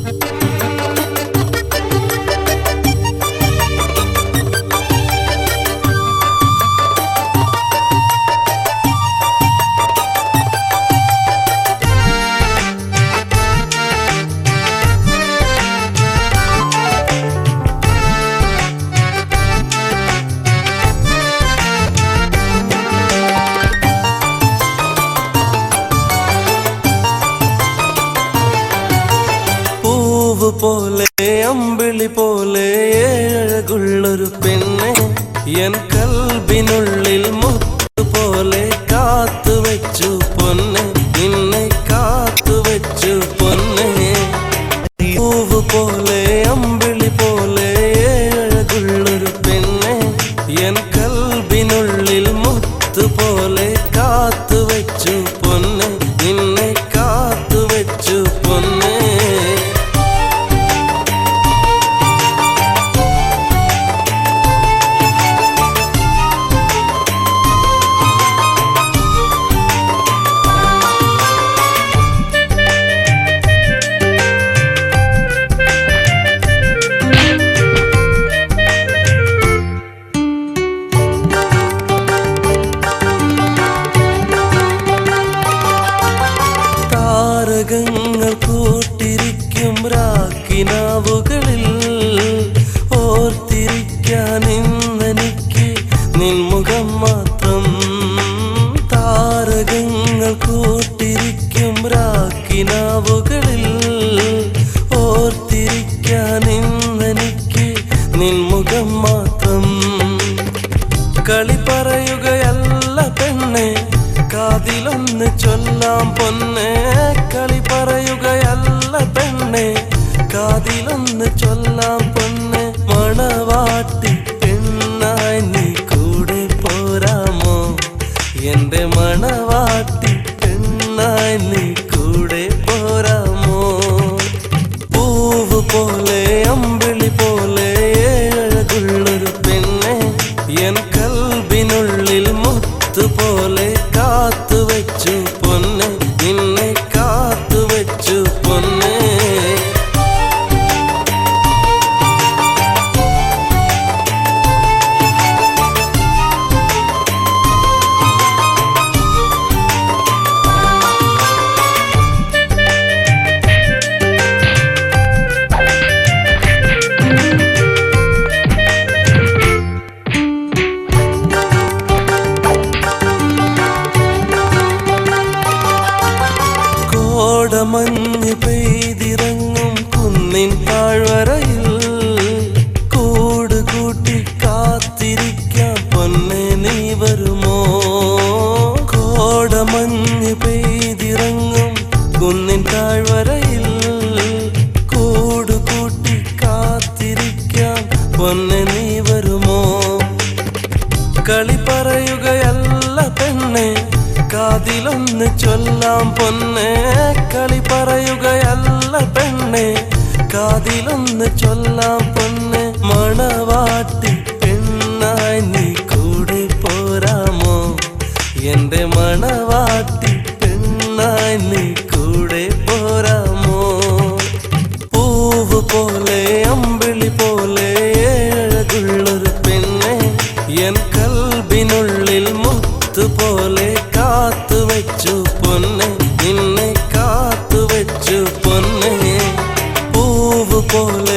പോലെ അമ്പിളി പോലെ ഏഴകുള്ളൊരു പെണ്ണെ എൻ കൽബിനുള്ളിൽ മുത്തുപോലെ കാത്തുവെച്ചു പൊന്നെ നിന്നെ കാത്തുവെച്ചു പൊന്നെ പൂവ് പോലെ അമ്പിളി പോലെ ഏഴകുള്ളൊരു പെണ്ണെ എൻ കൽബിനുള്ളിൽ മുത്തുപോലെ കാത്തുവെച്ചു പൊന്നെ നിന്നെ കാത്തുവെച്ചു പൊന്നെ താരകങ്ങൾ കൂട്ടിരിക്കും രാക്കിനാവുകളിൽ ഓർത്തിരിക്കാൻ ഇന്നെനിക്ക് നിൻമുഖം മാത്രം. താരകങ്ങൾ കൂട്ടിരിക്കും രാക്കിനാവുകളിൽ ഓർത്തിരിക്കാൻ ഇന്നെനിക്ക് നിൻമുഖം മാത്രം. കളി പറയുകയല്ല പെണ്ണെ കാതിലൊന്ന് ചൊല്ലാം പൊന്നെ. കളി പറയുകയല്ല പെണ്ണെ കാതിലൊന്ന് ചൊല്ലാം പൊന്നെ. മണവാട്ടി പെണ്ണായി നീ കൂടെ പോരാമോ? എന്റെ മണവാട്ടി പെണ്ണായി നീ കൂടെ പോരാമോ? പൂവ് പോലെ അമ്പിളി പോലെ ഏഴകുള്ളൊരു പെണ്ണെ എൻ കൽബിനുള്ളിൽ മുത്തുപോലെ കാത്തുവെച്ചു പൊന്നെ നിന്നെ കാത്തുവെച്ചു പൊന്നെ. കോടമഞ്ഞ് പെയ്തിറങ്ങും കുന്നിൻ താഴ്വരയിൽ കൂട് കൂട്ടി കാത്തിരിക്കാം പൊന്നെ നീ വരുമോ? കോടമഞ്ഞ് പെയ്തിറങ്ങും കുന്നിൻ താഴ്വരയിൽ കൂട് കൂട്ടി കാത്തിരിക്കാം പൊന്നെ നീ വരുമോ? കളി പറയുകയല്ല പെണ്ണെ കാതിലൊന്ന് ചൊല്ലാം പൊന്നെ. കളി പറയുകയല്ല പെണ്ണെ കാതിലൊന്ന് ചൊല്ലാം പൊന്നെ. മണവാട്ടി പെണ്ണായി നീ കൂടെ പോരാമോ? എന്റെ മണവാട്ടി പെണ്ണായി നീ കൂടെ പോരാമോ? പൂവ് പോലെ അമ്പിളി പോലെ ഏഴകുള്ളൊരു പെണ്ണെ എൻ കൽബിനുള്ളിൽ മുത്തുപോലെ കാത്തുവെച്ചു പൊന്നെ നിന്നെ കാത്തുവെച്ചു പൊന്നെ. പൂവ് പോലെ